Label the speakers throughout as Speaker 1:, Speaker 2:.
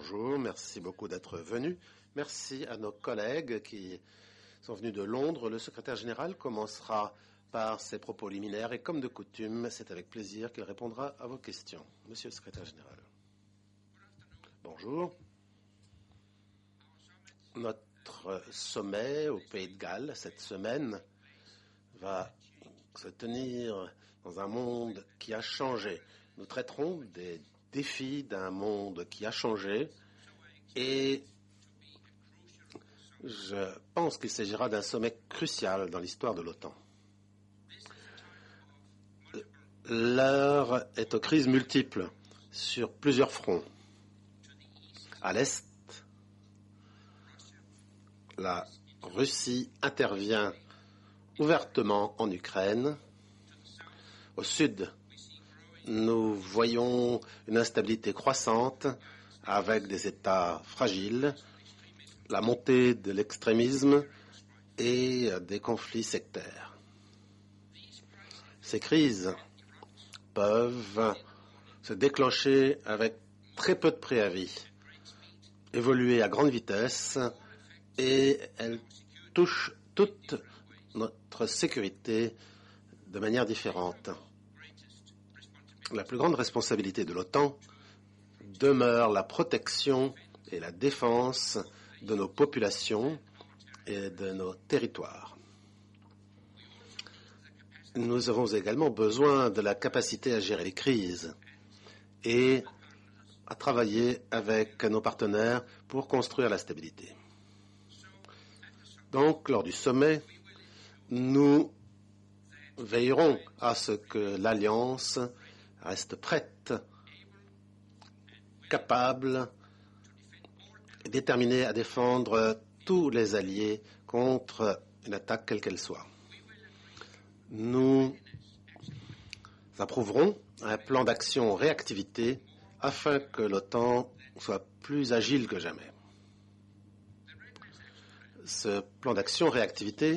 Speaker 1: Bonjour, merci beaucoup d'être venu. Merci à nos collègues qui sont venus de Londres. Le secrétaire général commencera par ses propos liminaires et comme de coutume, c'est avec plaisir qu'il répondra à vos questions. Monsieur le secrétaire général. Bonjour. Notre sommet au Pays de Galles cette semaine va se tenir dans un monde qui a changé. Nous traiterons des défis d'un monde qui a changé et je pense qu'il s'agira d'un sommet crucial dans l'histoire de l'OTAN. L'heure est aux crises multiples sur plusieurs fronts. À l'Est, la Russie intervient ouvertement en Ukraine. Au Sud, nous voyons une instabilité croissante avec des États fragiles, la montée de l'extrémisme et des conflits sectaires. Ces crises peuvent se déclencher avec très peu de préavis, évoluer à grande vitesse et elles touchent toute notre sécurité de manière différente. La plus grande responsabilité de l'OTAN demeure la protection et la défense de nos populations et de nos territoires. Nous avons également besoin de la capacité à gérer les crises et à travailler avec nos partenaires pour construire la stabilité. Donc, lors du sommet, nous veillerons à ce que l'Alliance reste prête, capable et déterminée à défendre tous les alliés contre une attaque quelle qu'elle soit. Nous approuverons un plan d'action réactivité afin que l'OTAN soit plus agile que jamais. Ce plan d'action réactivité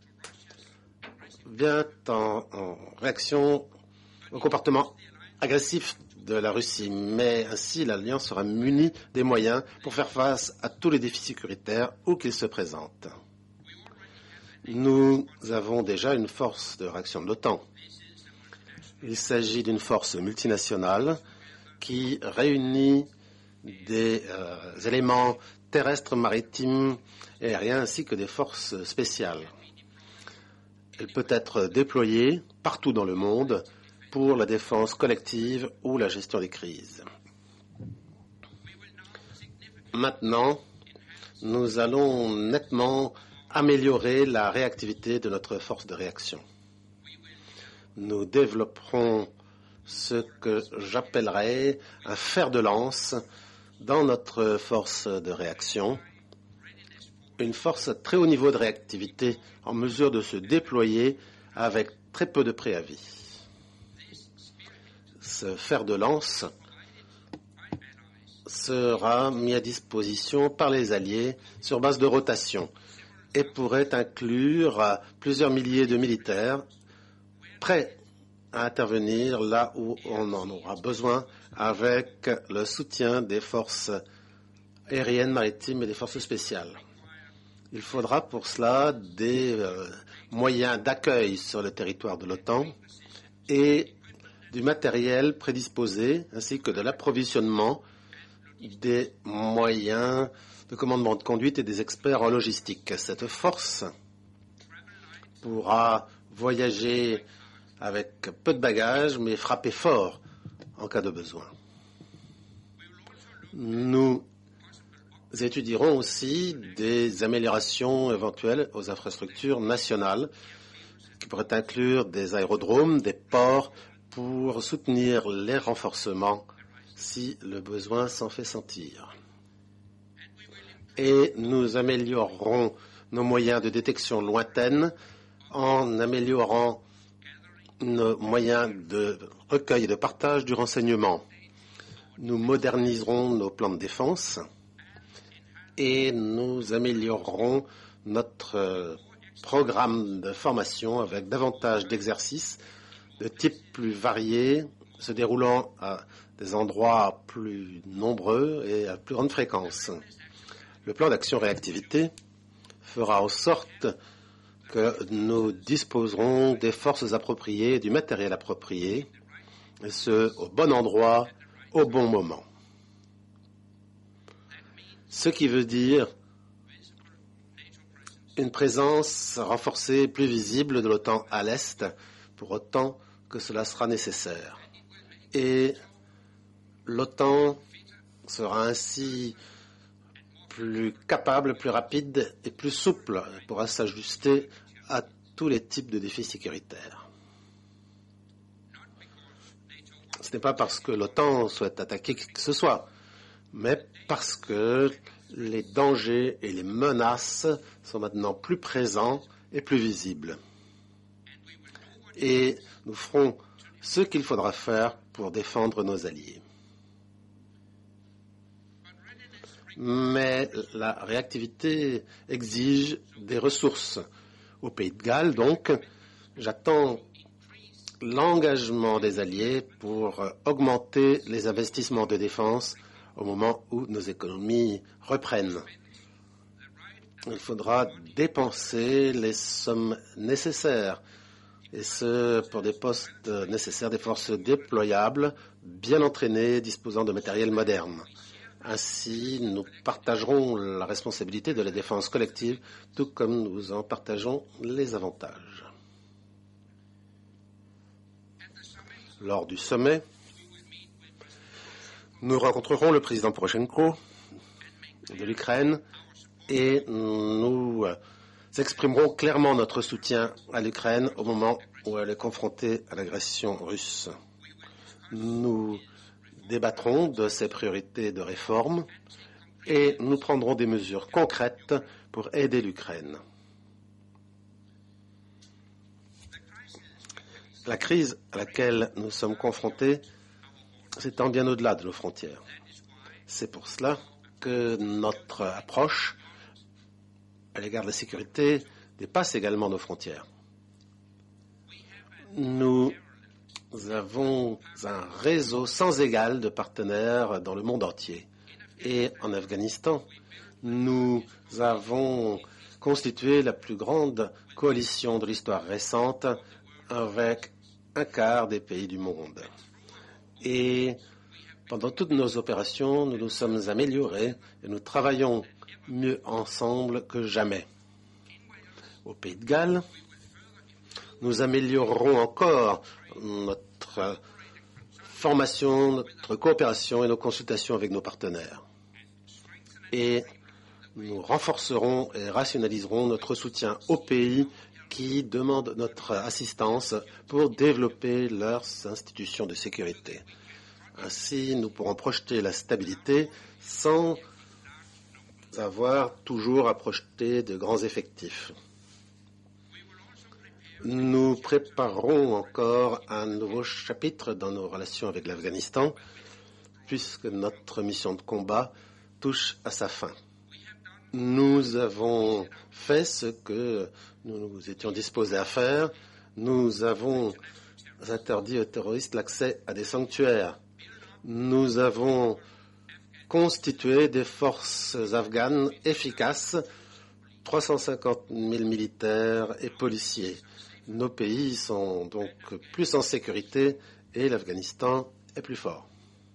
Speaker 1: vient en réaction au comportement agressif de la Russie, mais ainsi l'Alliance sera munie des moyens pour faire face à tous les défis sécuritaires où qu'ils se présentent. Nous avons déjà une force de réaction de l'OTAN. Il s'agit d'une force multinationale qui réunit des éléments terrestres, maritimes et aériens ainsi que des forces spéciales. Elle peut être déployée partout dans le monde pour la défense collective ou la gestion des crises. Maintenant, nous allons nettement améliorer la réactivité de notre force de réaction. Nous développerons ce que j'appellerais un fer de lance dans notre force de réaction, une force à très haut niveau de réactivité en mesure de se déployer avec très peu de préavis. Ce fer de lance sera mis à disposition par les alliés sur base de rotation et pourrait inclure plusieurs milliers de militaires prêts à intervenir là où on en aura besoin avec le soutien des forces aériennes, maritimes et des forces spéciales. Il faudra pour cela des moyens d'accueil sur le territoire de l'OTAN et du matériel prédisposé ainsi que de l'approvisionnement des moyens de commandement de conduite et des experts en logistique. Cette force pourra voyager avec peu de bagages mais frapper fort en cas de besoin. Nous étudierons aussi des améliorations éventuelles aux infrastructures nationales qui pourraient inclure des aérodromes, des ports pour soutenir les renforcements si le besoin s'en fait sentir. Et nous améliorerons nos moyens de détection lointaine en améliorant nos moyens de recueil et de partage du renseignement. Nous moderniserons nos plans de défense et nous améliorerons notre programme de formation avec davantage d'exercices de type plus varié, se déroulant à des endroits plus nombreux et à plus grande fréquence. Le plan d'action réactivité fera en sorte que nous disposerons des forces appropriées, du matériel approprié, et ce, au bon endroit, au bon moment. Ce qui veut dire une présence renforcée, plus visible de l'OTAN à l'Est, pour autant que cela sera nécessaire. Et l'OTAN sera ainsi plus capable, plus rapide et plus souple. Elle pourra s'ajuster à tous les types de défis sécuritaires. Ce n'est pas parce que l'OTAN souhaite attaquer qui que ce soit, mais parce que les dangers et les menaces sont maintenant plus présents et plus visibles. Et nous ferons ce qu'il faudra faire pour défendre nos alliés. Mais la réactivité exige des ressources. Au Pays de Galles, donc, j'attends l'engagement des alliés pour augmenter les investissements de défense au moment où nos économies reprennent. Il faudra dépenser les sommes nécessaires, et ce pour des postes nécessaires, des forces déployables, bien entraînées, disposant de matériel moderne. Ainsi, nous partagerons la responsabilité de la défense collective, tout comme nous en partageons les avantages. Lors du sommet, nous rencontrerons le président Poroshenko de l'Ukraine et nous exprimerons clairement notre soutien à l'Ukraine au moment où elle est confrontée à l'agression russe. Nous débattrons de ses priorités de réforme et nous prendrons des mesures concrètes pour aider l'Ukraine. La crise à laquelle nous sommes confrontés s'étend bien au-delà de nos frontières. C'est pour cela que notre approche à l'égard de la sécurité dépasse également nos frontières. Nous avons un réseau sans égal de partenaires dans le monde entier. Et en Afghanistan, nous avons constitué la plus grande coalition de l'histoire récente avec un quart des pays du monde. Et pendant toutes nos opérations, nous nous sommes améliorés et nous travaillons mieux ensemble que jamais. Au Pays de Galles, nous améliorerons encore notre formation, notre coopération et nos consultations avec nos partenaires. Et nous renforcerons et rationaliserons notre soutien aux pays qui demandent notre assistance pour développer leurs institutions de sécurité. Ainsi, nous pourrons projeter la stabilité sans avoir toujours à projeter de grands effectifs. Nous préparerons encore un nouveau chapitre dans nos relations avec l'Afghanistan, puisque notre mission de combat touche à sa fin. Nous avons fait ce que nous étions disposés à faire. Nous avons interdit aux terroristes l'accès à des sanctuaires. Nous avons constitué des forces afghanes efficaces, 350 000 militaires et policiers. Nos pays sont donc plus en sécurité et l'Afghanistan est plus fort.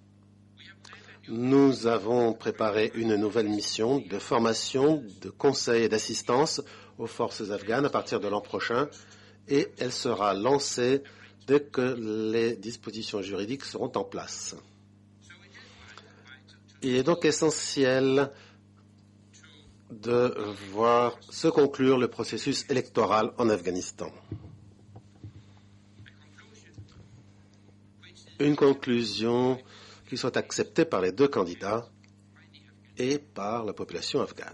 Speaker 1: Nous avons préparé une nouvelle mission de formation, de conseil et d'assistance aux forces afghanes à partir de l'an prochain et elle sera lancée dès que les dispositions juridiques seront en place. Il est donc essentiel de voir se conclure le processus électoral en Afghanistan. Une conclusion qui soit acceptée par les deux candidats et par la population afghane.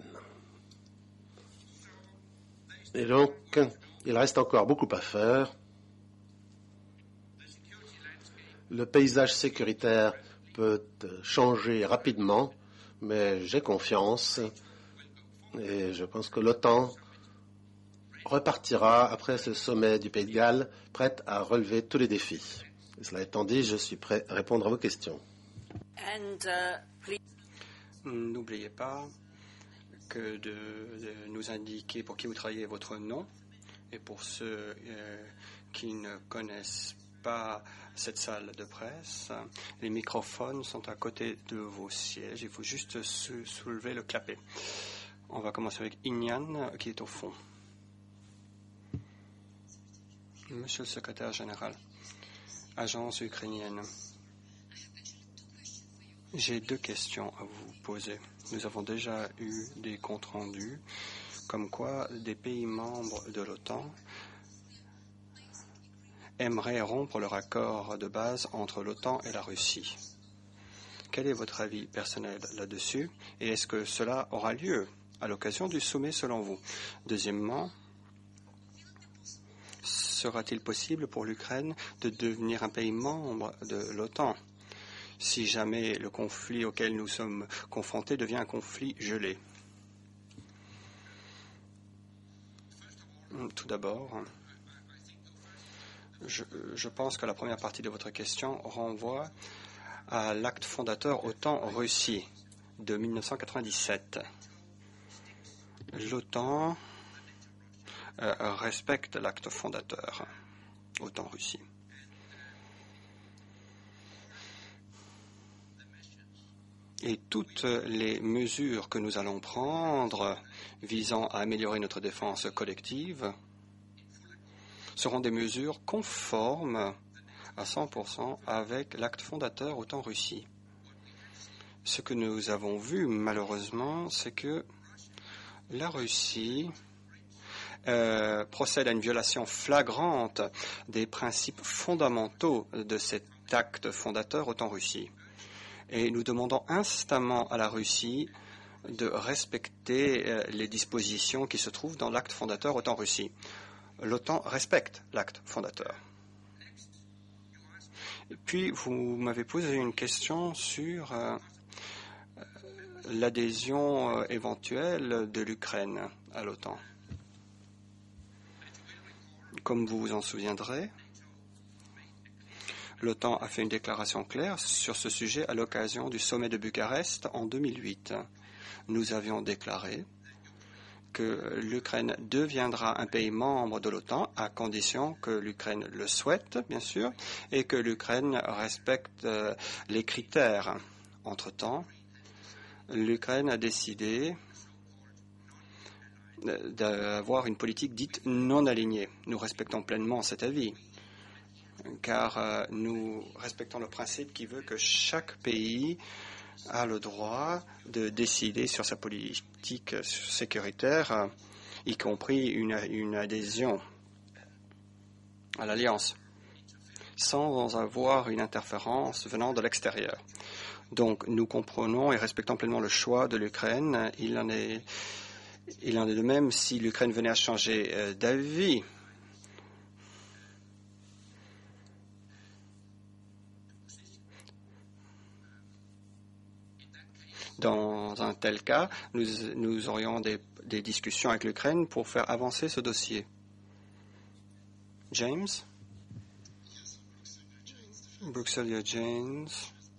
Speaker 1: Et donc, il reste encore beaucoup à faire. Le paysage sécuritaire peut changer rapidement, mais j'ai confiance et je pense que l'OTAN repartira après ce sommet du Pays de Galles prête à relever tous les défis. Et cela étant dit, je suis prêt à répondre à vos questions.
Speaker 2: N'oubliez pas que de nous indiquer pour qui vous travaillez votre nom. Et pour ceux qui ne connaissent pas cette salle de presse, les microphones sont à côté de vos sièges. Il faut juste soulever le clapet. On va commencer avec Inyan, qui est au fond. Monsieur le secrétaire général, agence ukrainienne, j'ai 2 questions à vous poser. Nous avons déjà eu des comptes rendus comme quoi des pays membres de l'OTAN aimeraient rompre leur accord de base entre l'OTAN et la Russie. Quel est votre avis personnel là-dessus et est-ce que cela aura lieu à l'occasion du sommet selon vous? Deuxièmement, sera-t-il possible pour l'Ukraine de devenir un pays membre de l'OTAN si jamais le conflit auquel nous sommes confrontés devient un conflit gelé? Tout d'abord, je pense que la première partie de votre question renvoie à l'acte fondateur OTAN-Russie de 1997. L'OTAN respecte l'acte fondateur OTAN-Russie. Et toutes les mesures que nous allons prendre visant à améliorer notre défense collective seront des mesures conformes à 100% avec l'acte fondateur OTAN-Russie. Ce que nous avons vu, malheureusement, c'est que la Russie procède à une violation flagrante des principes fondamentaux de cet acte fondateur OTAN-Russie. Et nous demandons instamment à la Russie de respecter les dispositions qui se trouvent dans l'acte fondateur OTAN-Russie. L'OTAN respecte l'acte fondateur. Et puis, vous m'avez posé une question sur l'adhésion éventuelle de l'Ukraine à l'OTAN. Comme vous vous en souviendrez, l'OTAN a fait une déclaration claire sur ce sujet à l'occasion du sommet de Bucarest en 2008. Nous avions déclaré que l'Ukraine deviendra un pays membre de l'OTAN à condition que l'Ukraine le souhaite, bien sûr, et que l'Ukraine respecte les critères. Entre-temps, l'Ukraine a décidé d'avoir une politique dite non alignée. Nous respectons pleinement cet avis, car nous respectons le principe qui veut que chaque pays a le droit de décider sur sa politique sécuritaire, y compris une adhésion à l'Alliance, sans avoir une interférence venant de l'extérieur. Donc, nous comprenons et respectons pleinement le choix de l'Ukraine. Il en est de même si l'Ukraine venait à changer d'avis. Dans un tel cas, nous aurions des discussions avec l'Ukraine pour faire avancer ce dossier. James? Bruxelles James.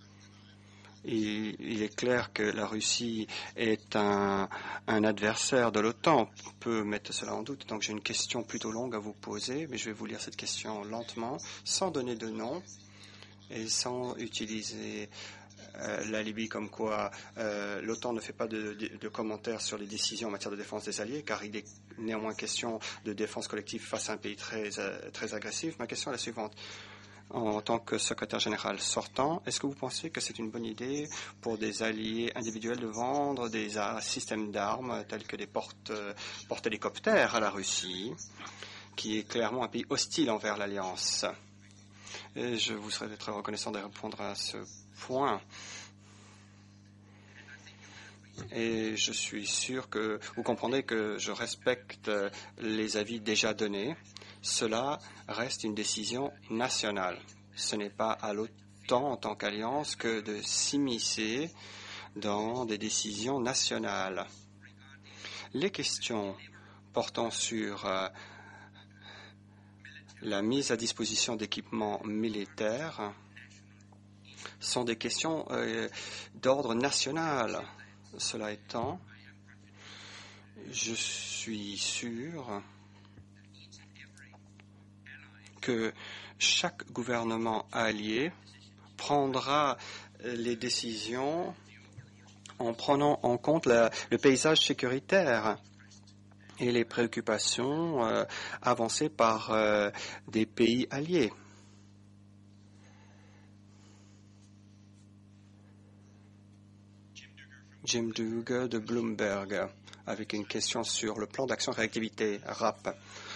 Speaker 2: Il est clair que la Russie est un adversaire de l'OTAN. On peut mettre cela en doute. Donc j'ai une question plutôt longue à vous poser, mais je vais vous lire cette question lentement, sans donner de nom et sans utiliser la Libye comme quoi l'OTAN ne fait pas de commentaires sur les décisions en matière de défense des alliés, car il est néanmoins question de défense collective face à un pays très agressif. Ma question est la suivante. En tant que secrétaire général sortant, est-ce que vous pensez que c'est une bonne idée pour des alliés individuels de vendre des systèmes d'armes tels que des porte-hélicoptères à la Russie, qui est clairement un pays hostile envers l'Alliance? Et je vous serais très reconnaissant de répondre à ce point. Et je suis sûr que vous comprendrez que je respecte les avis déjà donnés. Cela reste une décision nationale. Ce n'est pas à l'OTAN en tant qu'alliance que de s'immiscer dans des décisions nationales. Les questions portant sur la mise à disposition d'équipements militaires sont des questions d'ordre national. Cela étant, je suis sûr que chaque gouvernement allié prendra les décisions en prenant en compte le paysage sécuritaire et les préoccupations avancées par des pays alliés. Jim Dugue de Bloomberg, avec une question sur le plan d'action réactivité RAP.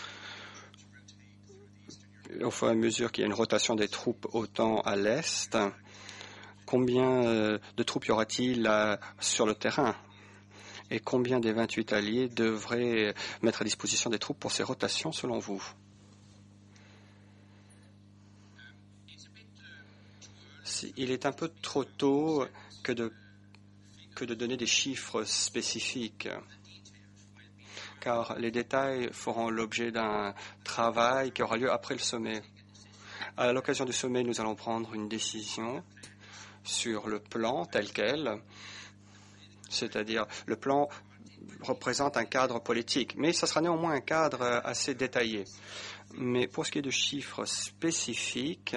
Speaker 2: Au fur et à mesure qu'il y a une rotation des troupes OTAN à l'Est, combien de troupes y aura-t-il sur le terrain? Et combien des 28 alliés devraient mettre à disposition des troupes pour ces rotations selon vous? Il est un peu trop tôt que de donner des chiffres spécifiques, car les détails feront l'objet d'un travail qui aura lieu après le sommet. À l'occasion du sommet, nous allons prendre une décision sur le plan tel quel, c'est-à-dire le plan représente un cadre politique, mais ce sera néanmoins un cadre assez détaillé. Mais pour ce qui est de chiffres spécifiques,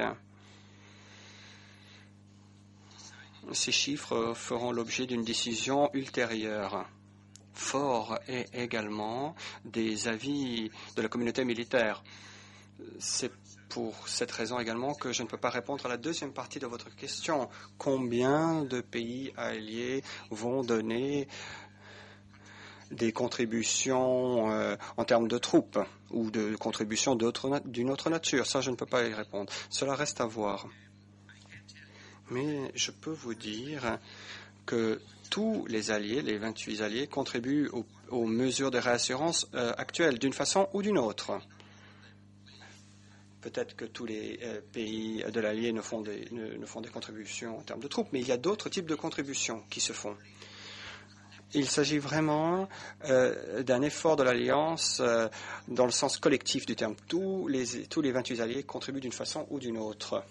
Speaker 2: ces chiffres feront l'objet d'une décision ultérieure. Fort est également des avis de la communauté militaire. C'est pour cette raison également que je ne peux pas répondre à la deuxième partie de votre question. Combien de pays alliés vont donner des contributions en termes de troupes ou de contributions d'une autre nature? Ça, je ne peux pas y répondre. Cela reste à voir. Mais je peux vous dire que tous les alliés, les 28 alliés, contribuent aux mesures de réassurance actuelles, d'une façon ou d'une autre. Peut-être que tous les pays de l'allié ne font des contributions en termes de troupes, mais il y a d'autres types de contributions qui se font. Il s'agit vraiment d'un effort de l'Alliance dans le sens collectif du terme. Tous les 28 alliés contribuent d'une façon ou d'une autre.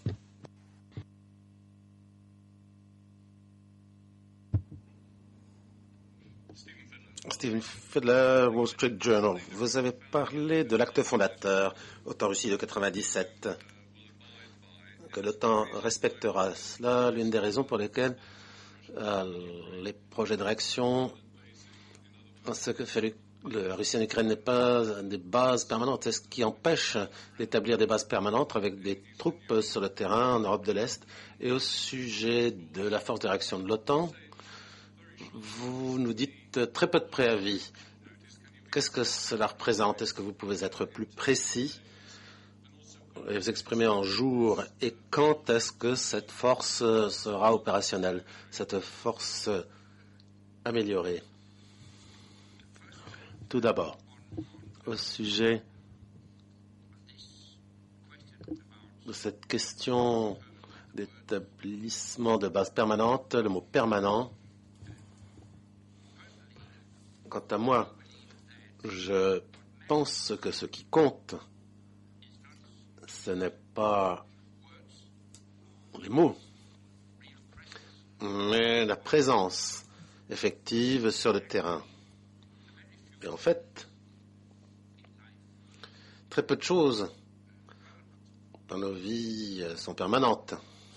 Speaker 1: Stephen Fiedler, Wall Street Journal. Vous avez parlé de l'acte fondateur, OTAN-Russie de 97, que l'OTAN respectera. Cela, l'une des raisons pour lesquelles les projets de réaction, ce que fait la Russie en Ukraine n'est pas des bases permanentes. C'est ce qui empêche d'établir des bases permanentes avec des troupes sur le terrain en Europe de l'Est. Et au sujet de la force de réaction de l'OTAN, vous nous dites très peu de préavis. Qu'est-ce que cela représente? Est-ce que vous pouvez être plus précis et vous exprimer en jours? Et quand est-ce que cette force sera opérationnelle, cette force améliorée? Tout d'abord, au sujet de cette question d'établissement de base permanente, le mot permanent, quant à moi, je pense que ce qui compte, ce n'est pas les mots, mais la présence effective sur le terrain. Et en fait, très peu de choses dans nos vies sont permanentes.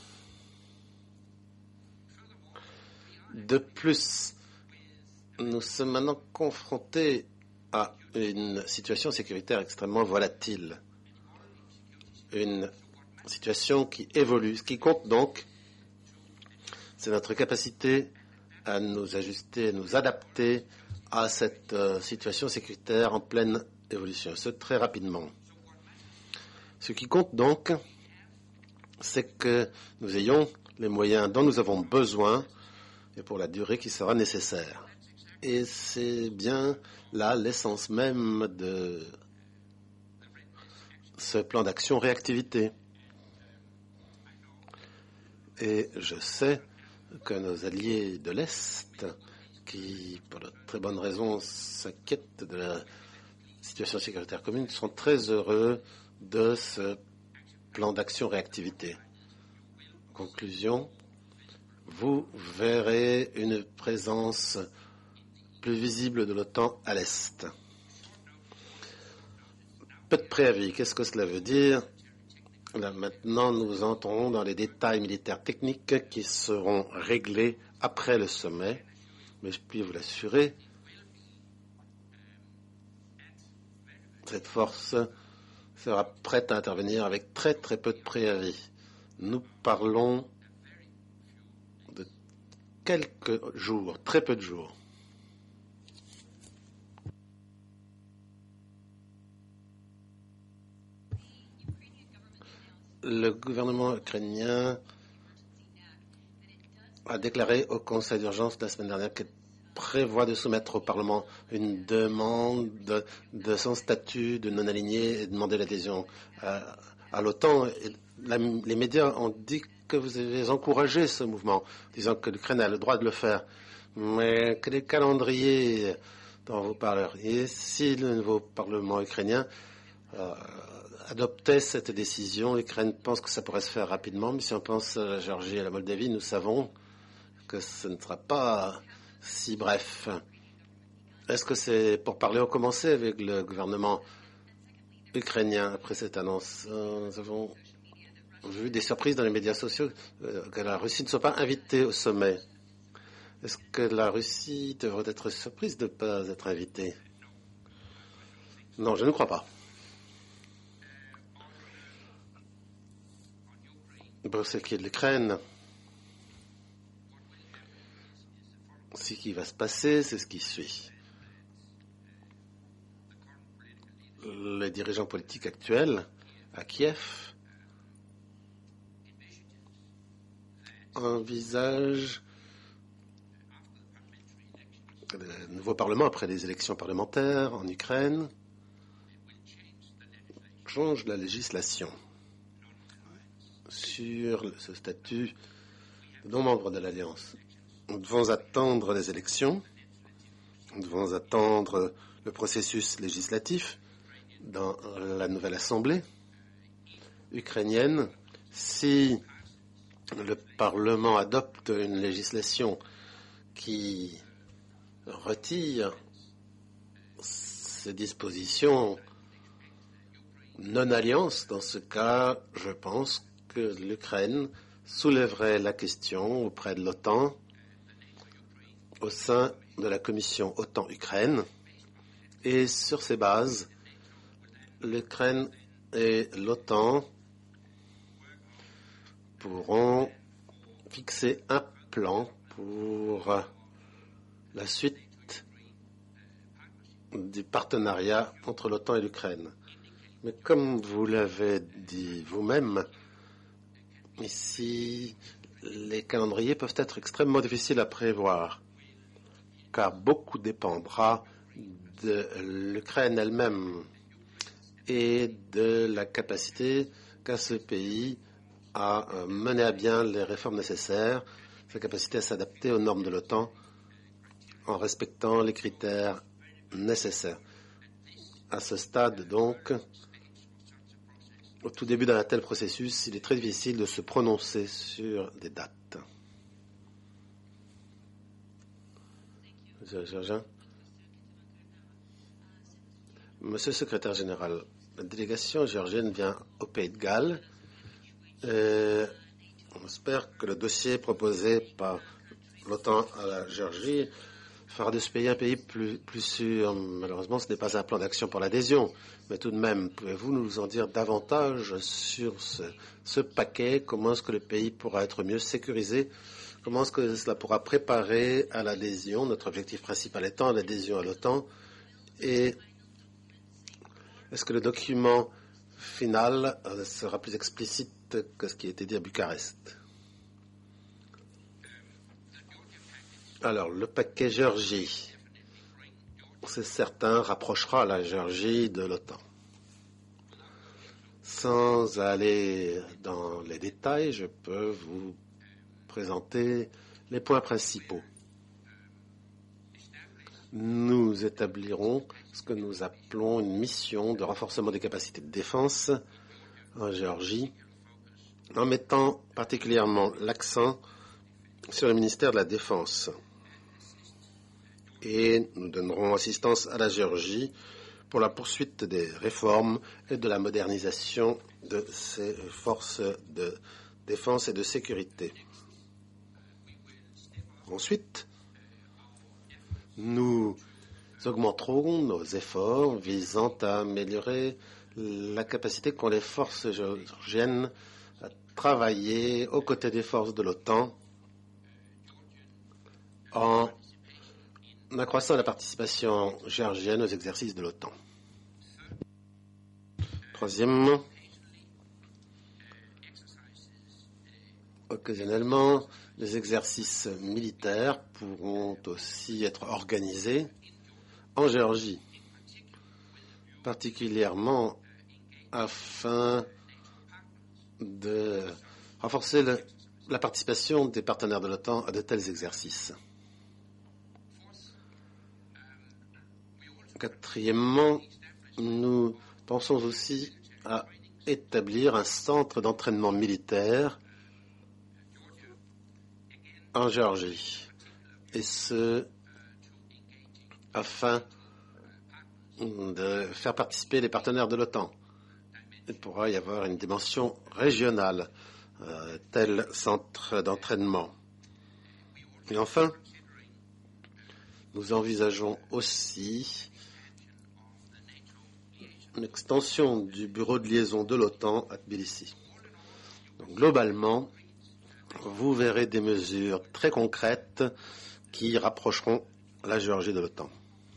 Speaker 1: De plus, nous sommes maintenant confrontés à une situation sécuritaire extrêmement volatile, une situation qui évolue. Ce qui compte donc, c'est notre capacité à nous ajuster, à nous adapter à cette situation sécuritaire en pleine évolution, ce très rapidement. Ce qui compte donc, c'est que nous ayons les moyens dont nous avons besoin et pour la durée qui sera nécessaire. Et c'est bien là l'essence même de ce plan d'action réactivité. Et je sais que nos alliés de l'Est, qui, pour de très bonnes raisons, s'inquiètent de la situation sécuritaire commune, sont très heureux de ce plan d'action réactivité. conclusion, vous verrez une présence plus visible de l'OTAN à l'Est. Peu de préavis, qu'est-ce que cela veut dire? Là, maintenant, nous entrons dans les détails militaires techniques qui seront réglés après le sommet, mais je puis vous l'assurer, cette force sera prête à intervenir avec très très peu de préavis. Nous parlons de quelques jours, très peu de jours. Le gouvernement ukrainien a déclaré au Conseil d'urgence la semaine dernière qu'il prévoit de soumettre au Parlement une demande de son statut de non-aligné et demander l'adhésion à l'OTAN. Les médias ont dit que vous avez encouragé ce mouvement, disant que l'Ukraine a le droit de le faire. Mais quel est le calendrier dont vous parleriez si le nouveau Parlement ukrainien adoptait cette décision? L'Ukraine pense que ça pourrait se faire rapidement, mais si on pense à la Géorgie et à la Moldavie, nous savons que ce ne sera pas si bref. Est-ce que c'est pour parler au commencer avec le gouvernement ukrainien après cette annonce? Nous avons vu des surprises dans les médias sociaux que la Russie ne soit pas invitée au sommet. Est-ce que la Russie devrait être surprise de ne pas être invitée? Non, je ne crois pas. Pour ce qui est de l'Ukraine, ce qui va se passer, c'est ce qui suit. Les dirigeants politiques actuels à Kiev envisagent le nouveau Parlement, après les élections parlementaires en Ukraine, change la législation sur ce statut de non-membre de l'Alliance. Nous devons attendre les élections, nous devons attendre le processus législatif dans la nouvelle Assemblée ukrainienne. Si le Parlement adopte une législation qui retire ces dispositions non-alliance, dans ce cas, je pense que l'Ukraine soulèverait la question auprès de l'OTAN au sein de la commission OTAN-Ukraine, et sur ces bases, l'Ukraine et l'OTAN pourront fixer un plan pour la suite du partenariat entre l'OTAN et l'Ukraine. Mais comme vous l'avez dit vous-même, ici, les calendriers peuvent être extrêmement difficiles à prévoir, car beaucoup dépendra de l'Ukraine elle-même et de la capacité qu'a ce pays à mener à bien les réformes nécessaires, sa capacité à s'adapter aux normes de l'OTAN en respectant les critères nécessaires. À ce stade, donc, au tout début d'un tel processus, il est très difficile de se prononcer sur des dates. Monsieur le secrétaire général, la délégation géorgienne vient au Pays de Galles. On espère que le dossier proposé par l'OTAN à la Géorgie fera de ce pays un pays plus sûr. Malheureusement, ce n'est pas un plan d'action pour l'adhésion, mais tout de même, pouvez-vous nous en dire davantage sur ce paquet? Comment est-ce que le pays pourra être mieux sécurisé? Comment est-ce que cela pourra préparer à l'adhésion? Notre objectif principal étant l'adhésion à l'OTAN. Et est-ce que le document final sera plus explicite que ce qui a été dit à Bucarest? Alors, le paquet Géorgie, c'est certain, rapprochera la Géorgie de l'OTAN. Sans aller dans les détails, je peux vous présenter les points principaux. Nous établirons ce que nous appelons une mission de renforcement des capacités de défense en Géorgie, en mettant particulièrement l'accent sur le ministère de la Défense. Et nous donnerons assistance à la Géorgie pour la poursuite des réformes et de la modernisation de ses forces de défense et de sécurité. Ensuite, nous augmenterons nos efforts visant à améliorer la capacité qu'ont les forces géorgiennes à travailler aux côtés des forces de l'OTAN en accroissant la participation géorgienne aux exercices de l'OTAN. Troisièmement, occasionnellement, les exercices militaires pourront aussi être organisés en Géorgie, particulièrement afin de renforcer la participation des partenaires de l'OTAN à de tels exercices. Quatrièmement, nous pensons aussi à établir un centre d'entraînement militaire en Géorgie, et ce, afin de faire participer les partenaires de l'OTAN. Il pourra y avoir une dimension régionale, tel centre d'entraînement. Et enfin, nous envisageons aussi une extension du bureau de liaison de l'OTAN à Tbilissi. Donc, globalement, vous verrez des mesures très concrètes qui rapprocheront la Géorgie de l'OTAN.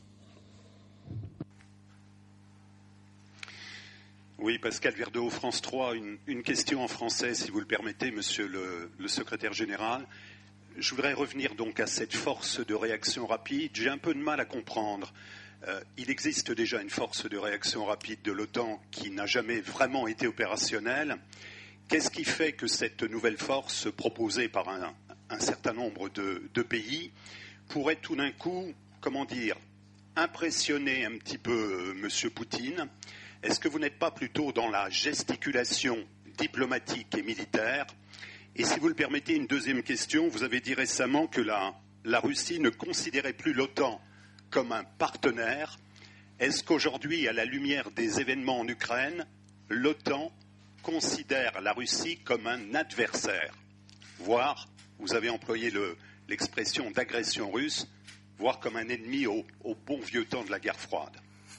Speaker 3: Oui, Pascal Verdeau, France 3, une question en français, si vous le permettez, monsieur le secrétaire général. Je voudrais revenir donc à cette force de réaction rapide. J'ai un peu de mal à comprendre. Il existe déjà une force de réaction rapide de l'OTAN qui n'a jamais vraiment été opérationnelle. Qu'est-ce qui fait que cette nouvelle force proposée par un certain nombre de pays pourrait tout d'un coup, impressionner un petit peu M. Poutine? Est-ce que vous n'êtes pas plutôt dans la gesticulation diplomatique et militaire? Et si vous le permettez, une deuxième question. Vous avez dit récemment que la Russie ne considérait plus l'OTAN comme un partenaire. Est-ce qu'aujourd'hui, à la lumière des événements en Ukraine, l'OTAN considère la Russie comme un adversaire, voire, vous avez employé l'expression d'agression russe, voire comme un ennemi au bon vieux temps de la guerre froide?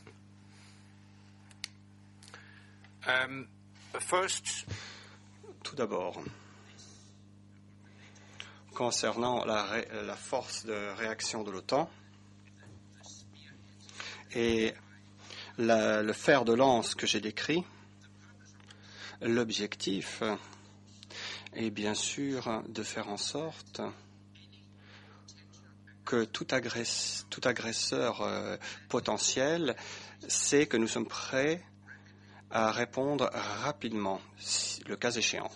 Speaker 2: Tout d'abord, concernant la force de réaction de l'OTAN et le fer de lance que j'ai décrit, l'objectif est bien sûr de faire en sorte que tout agresseur potentiel sait que nous sommes prêts à répondre rapidement, le cas échéant.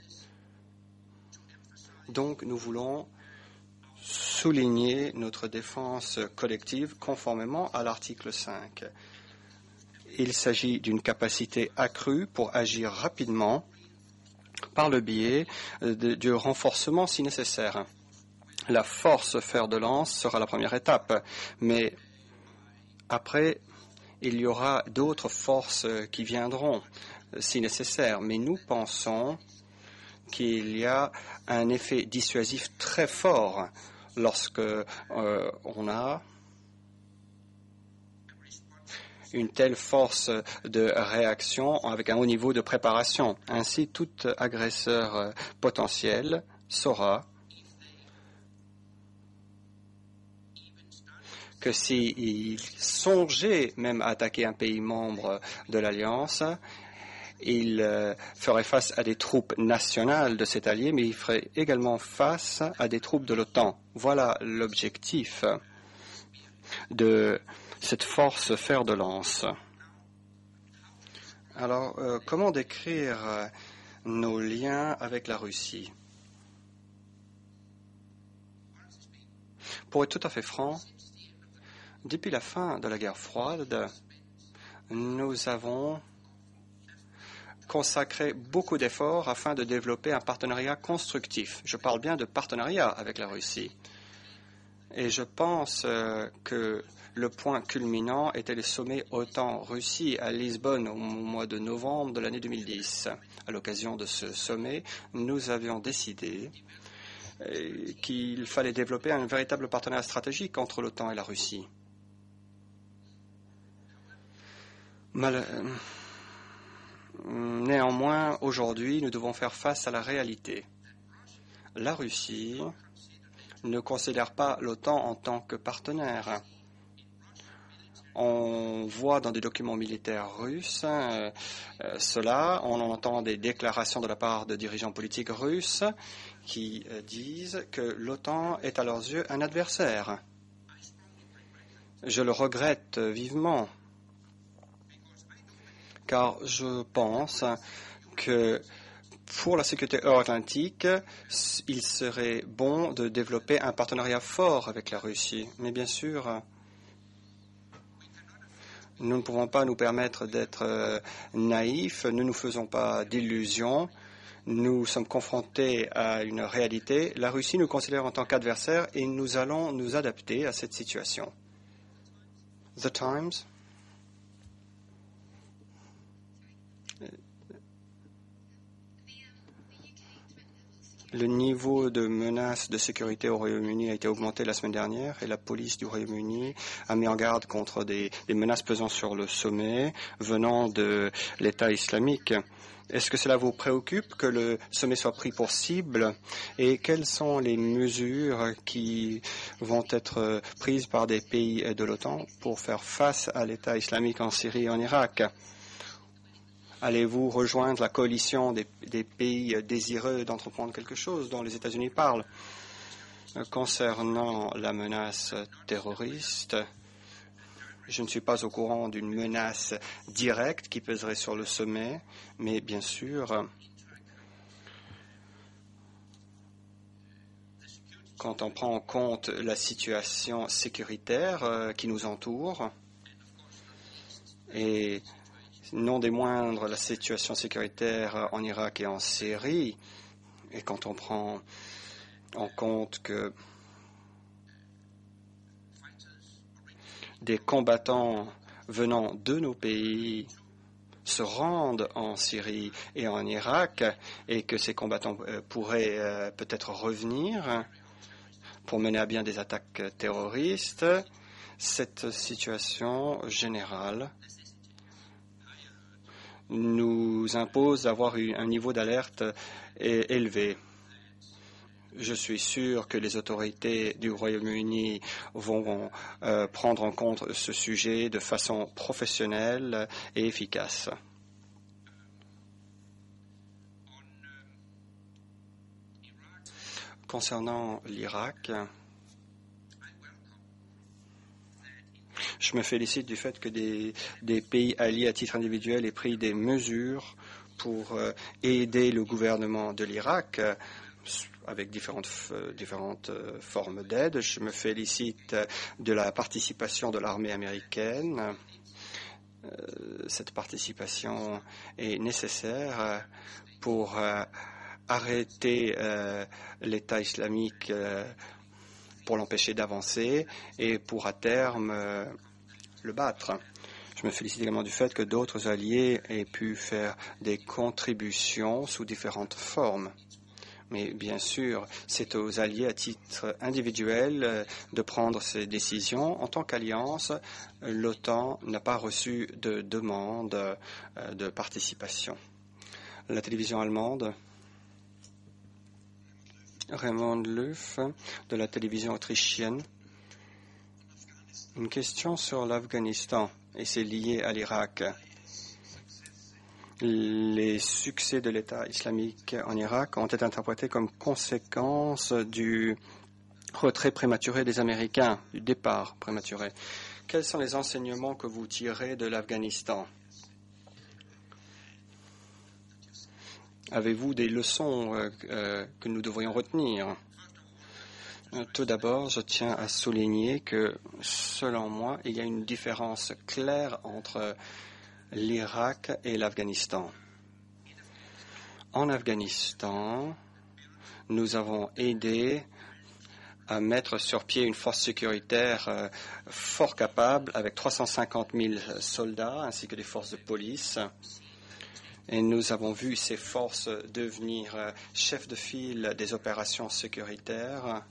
Speaker 2: Donc nous voulons souligner notre défense collective conformément à l'article 5. Il s'agit d'une capacité accrue pour agir rapidement par le biais du renforcement si nécessaire. La force fer de lance sera la première étape, mais après, il y aura d'autres forces qui viendront si nécessaire. Mais nous pensons qu'il y a un effet dissuasif très fort lorsque on a une telle force de réaction avec un haut niveau de préparation. Ainsi, tout agresseur potentiel saura que s'il songeait même à attaquer un pays membre de l'Alliance, il ferait face à des troupes nationales de cet allié, mais il ferait également face à des troupes de l'OTAN. Voilà l'objectif de cette force fer de lance. Alors, comment décrire nos liens avec la Russie? Pour être tout à fait franc, depuis la fin de la guerre froide, nous avons consacrer beaucoup d'efforts afin de développer un partenariat constructif. Je parle bien de partenariat avec la Russie. Et je pense que le point culminant était le sommet OTAN-Russie à Lisbonne au mois de novembre de l'année 2010. À l'occasion de ce sommet, nous avions décidé qu'il fallait développer un véritable partenariat stratégique entre l'OTAN et la Russie. Néanmoins, aujourd'hui, nous devons faire face à la réalité. La Russie ne considère pas l'OTAN en tant que partenaire. On voit dans des documents militaires russes cela, on entend des déclarations de la part de dirigeants politiques russes qui disent que l'OTAN est à leurs yeux un adversaire. Je le regrette vivement, car je pense que pour la sécurité euro-atlantique, il serait bon de développer un partenariat fort avec la Russie. Mais bien sûr, nous ne pouvons pas nous permettre d'être naïfs, ne nous faisons pas d'illusions. Nous sommes confrontés à une réalité. La Russie nous considère en tant qu'adversaire et nous allons nous adapter à cette situation. The Times. Le niveau de menace de sécurité au Royaume-Uni a été augmenté la semaine dernière et la police du Royaume-Uni a mis en garde contre des menaces pesant sur le sommet venant de l'État islamique. Est-ce que cela vous préoccupe que le sommet soit pris pour cible et quelles sont les mesures qui vont être prises par des pays de l'OTAN pour faire face à l'État islamique en Syrie et en Irak ? Allez-vous rejoindre la coalition des pays désireux d'entreprendre quelque chose dont les États-Unis parlent? Concernant la menace terroriste, je ne suis pas au courant d'une menace directe qui pèserait sur le sommet, mais bien sûr, quand on prend en compte la situation sécuritaire qui nous entoure et non des moindres, la situation sécuritaire en Irak et en Syrie, et quand on prend en compte que des combattants venant de nos pays se rendent en Syrie et en Irak, et que ces combattants pourraient peut-être revenir pour mener à bien des attaques terroristes, cette situation générale nous impose d'avoir un niveau d'alerte élevé. Je suis sûr que les autorités du Royaume-Uni vont prendre en compte ce sujet de façon professionnelle et efficace. Concernant l'Irak, je me félicite du fait que des pays alliés à titre individuel aient pris des mesures pour aider le gouvernement de l'Irak avec différentes formes d'aide. Je me félicite de la participation de l'armée américaine. Cette participation est nécessaire pour arrêter l'État islamique, pour l'empêcher d'avancer et pour à terme le battre. Je me félicite également du fait que d'autres alliés aient pu faire des contributions sous différentes formes. Mais bien sûr, c'est aux alliés à titre individuel de prendre ces décisions. En tant qu'alliance, l'OTAN n'a pas reçu de demande de participation. La télévision allemande, Raymond Löw, de la télévision autrichienne. Une question sur l'Afghanistan, et c'est lié à l'Irak. Les succès de l'État islamique en Irak ont été interprétés comme conséquence du retrait prématuré des Américains, du départ prématuré. Quels sont les enseignements que vous tirez de l'Afghanistan? Avez-vous des leçons que nous devrions retenir? Tout d'abord, je tiens à souligner que, selon moi, il y a une différence claire entre l'Irak et l'Afghanistan. En Afghanistan, nous avons aidé à mettre sur pied une force sécuritaire fort capable avec 350 000 soldats ainsi que des forces de police. Et nous avons vu ces forces devenir chefs de file des opérations sécuritaires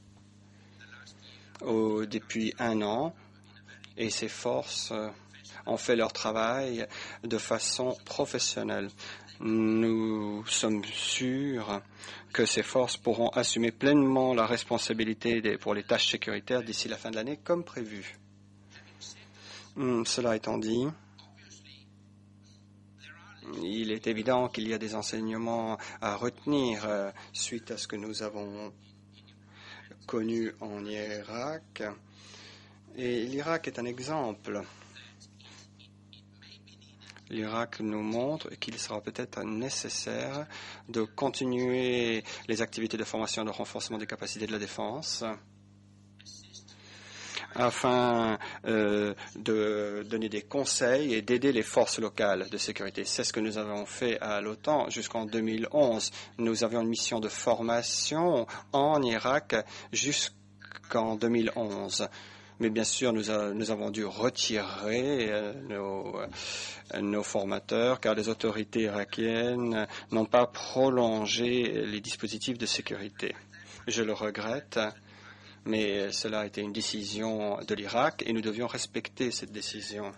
Speaker 2: depuis 1 an. Et ces forces ont fait leur travail de façon professionnelle. Nous sommes sûrs que ces forces pourront assumer pleinement la responsabilité pour les tâches sécuritaires d'ici la fin de l'année, comme prévu. Cela étant dit, il est évident qu'il y a des enseignements à retenir suite à ce que nous avons connu en Irak. Et l'Irak est un exemple. L'Irak nous montre qu'il sera peut-être nécessaire de continuer les activités de formation et de renforcement des capacités de la défense afin de donner des conseils et d'aider les forces locales de sécurité. C'est ce que nous avons fait à l'OTAN jusqu'en 2011. Nous avions une mission de formation en Irak jusqu'en 2011. Mais bien sûr, nous avons dû retirer nos formateurs car les autorités irakiennes n'ont pas prolongé les dispositifs de sécurité. Je le regrette, mais cela a été une décision de l'Irak et nous devions respecter cette décision.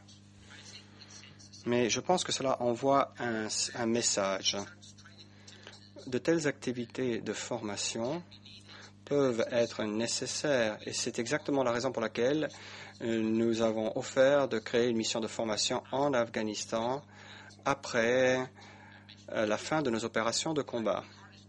Speaker 2: Mais je pense que cela envoie un message. De telles activités de formation peuvent être nécessaires et c'est exactement la raison pour laquelle nous avons offert de créer une mission de formation en Afghanistan après la fin de nos opérations de combat.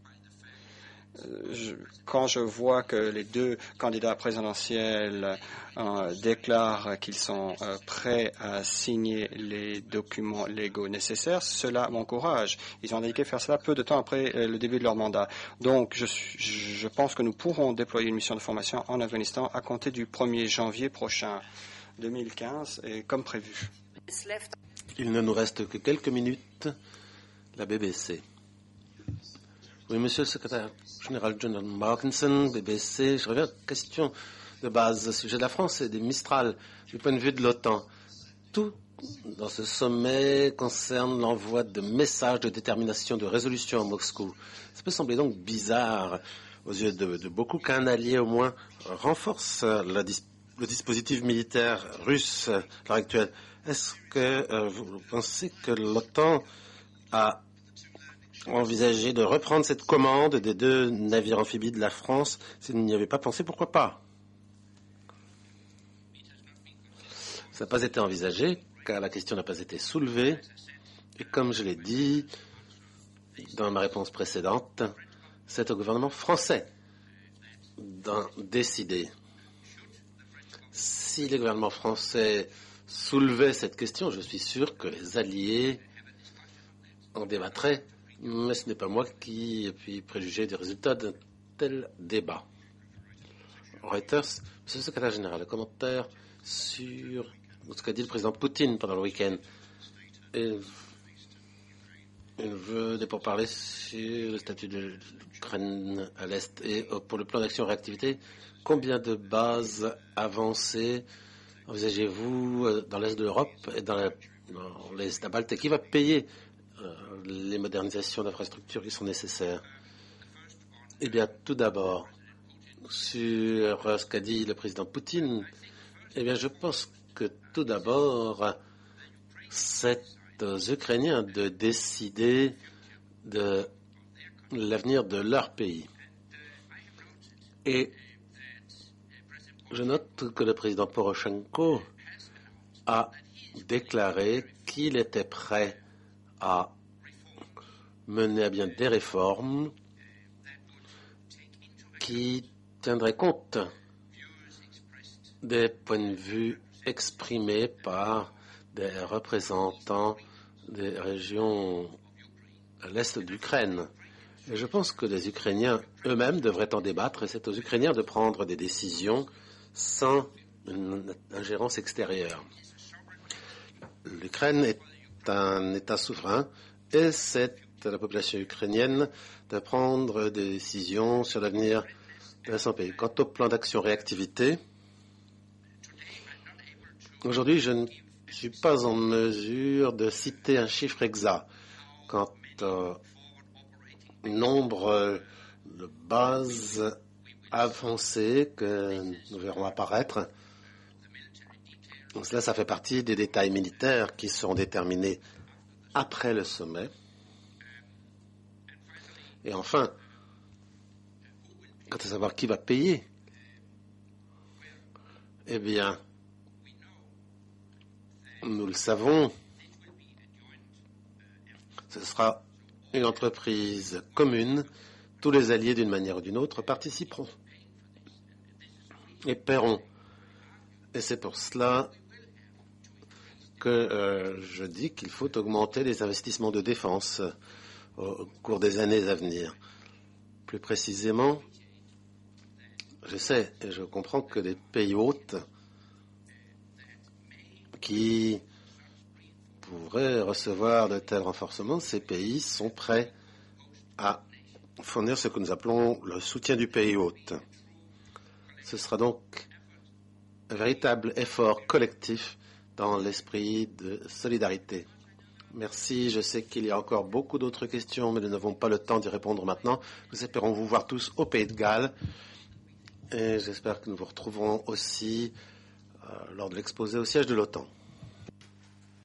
Speaker 2: Quand je vois que les 2 candidats présidentiels déclarent qu'ils sont prêts à signer les documents légaux nécessaires, cela m'encourage. Ils ont indiqué faire cela peu de temps après le début de leur mandat. Donc, je pense que nous pourrons déployer une mission de formation en Afghanistan à compter du 1er janvier prochain, 2015, et comme prévu.
Speaker 1: Il ne nous reste que quelques minutes. La BBC. Oui, monsieur le secrétaire général John Markinson, BBC. Je reviens à la question de base, au sujet de la France et des Mistral, du point de vue de l'OTAN. Tout dans ce sommet concerne l'envoi de messages de détermination, de résolution à Moscou. Ça peut sembler donc bizarre aux yeux de beaucoup qu'un allié au moins renforce le dispositif militaire russe à l'heure actuelle. Est-ce que vous pensez que l'OTAN a envisagé de reprendre cette commande des 2 navires amphibies de la France? S'il n'y avait pas pensé, pourquoi pas? Ça n'a pas été envisagé, car la question n'a pas été soulevée. Et comme je l'ai dit dans ma réponse précédente, c'est au gouvernement français d'en décider. Si le gouvernement français soulevait cette question, je suis sûr que les alliés en débattraient. Mais ce n'est pas moi qui puis préjuger des résultats d'un tel débat. Reuters, monsieur le secrétaire général, le commentaire sur ce qu'a dit le président Poutine pendant le week-end. Il veut des pourparlers sur le statut de l'Ukraine à l'Est et pour le plan d'action réactivité. Combien de bases avancées envisagez-vous dans l'Est de l'Europe et dans l'Est Baltique? Qui va payer les modernisations d'infrastructures qui sont nécessaires? Eh bien, tout d'abord, sur ce qu'a dit le président Poutine, eh bien, je pense que tout d'abord, c'est aux Ukrainiens de décider de l'avenir de leur pays. Et je note que le président Poroshenko a déclaré qu'il était prêt à mener à bien des réformes qui tiendraient compte des points de vue exprimés par des représentants des régions à l'est d'Ukraine. Et je pense que les Ukrainiens eux-mêmes devraient en débattre et c'est aux Ukrainiens de prendre des décisions sans une ingérence extérieure. L'Ukraine est un État souverain et c'est à la population ukrainienne de prendre des décisions sur l'avenir de son pays. Quant au plan d'action réactivité, aujourd'hui, je ne suis pas en mesure de citer un chiffre exact quant au nombre de bases avancées que nous verrons apparaître. Donc cela, ça fait partie des détails militaires qui seront déterminés après le sommet. Et enfin, quant à savoir qui va payer, eh bien, nous le savons, ce sera une entreprise commune. Tous les alliés, d'une manière ou d'une autre, participeront et paieront. Et c'est pour cela que je dis qu'il faut augmenter les investissements de défense au cours des années à venir. Plus précisément, je sais et je comprends que des pays hôtes qui pourraient recevoir de tels renforcements, ces pays sont prêts à fournir ce que nous appelons le soutien du pays hôte. Ce sera donc un véritable effort collectif dans l'esprit de solidarité. Merci. Je sais qu'il y a encore beaucoup d'autres questions, mais nous n'avons pas le temps d'y répondre maintenant. Nous espérons vous voir tous au Pays de Galles et j'espère que nous vous retrouverons aussi lors de l'exposé au siège de l'OTAN.